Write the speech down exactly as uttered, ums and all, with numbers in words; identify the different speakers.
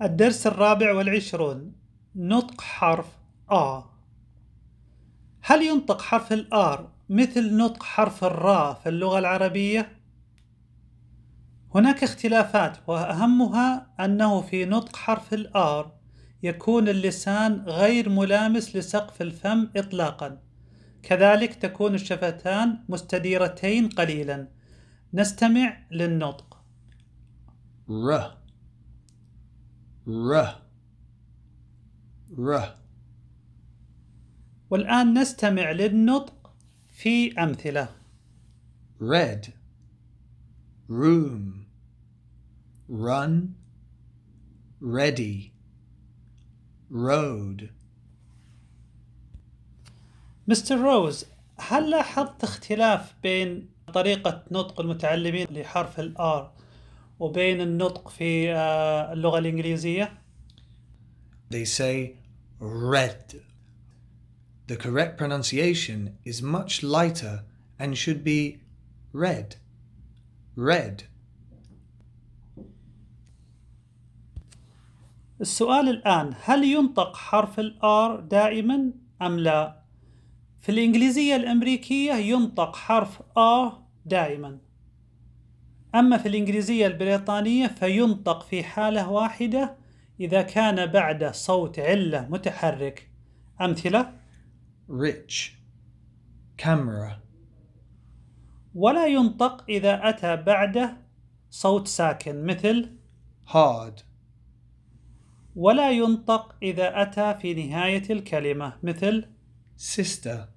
Speaker 1: الدرس الرابع والعشرون. نطق حرف آ. هل ينطق حرف الآر مثل نطق حرف الراء في اللغة العربية؟ هناك اختلافات، وأهمها أنه في نطق حرف الآر يكون اللسان غير ملامس لسقف الفم إطلاقا، كذلك تكون الشفتان مستديرتين قليلا. نستمع للنطق.
Speaker 2: ر ر ر.
Speaker 1: والآن نستمع للنطق في أمثلة.
Speaker 2: red, room, run, ready, road.
Speaker 1: مستر روز، هل لاحظت اختلاف بين طريقة نطق المتعلمين لحرف الآر وبين النطق في اللغة الإنجليزية؟
Speaker 2: They say red. The correct pronunciation is much lighter and should be red. Red.
Speaker 1: السؤال الآن، هل ينطق حرف الآر دائما أم لا؟ في الإنجليزية الأمريكية ينطق حرف آ دائما، أما في الإنجليزية البريطانية فينطق في حالة واحدة إذا كان بعد صوت علة متحرك. أمثلة:
Speaker 2: rich, camera.
Speaker 1: ولا ينطق إذا أتى بعده صوت ساكن مثل
Speaker 2: hard.
Speaker 1: ولا ينطق إذا أتى في نهاية الكلمة مثل
Speaker 2: sister.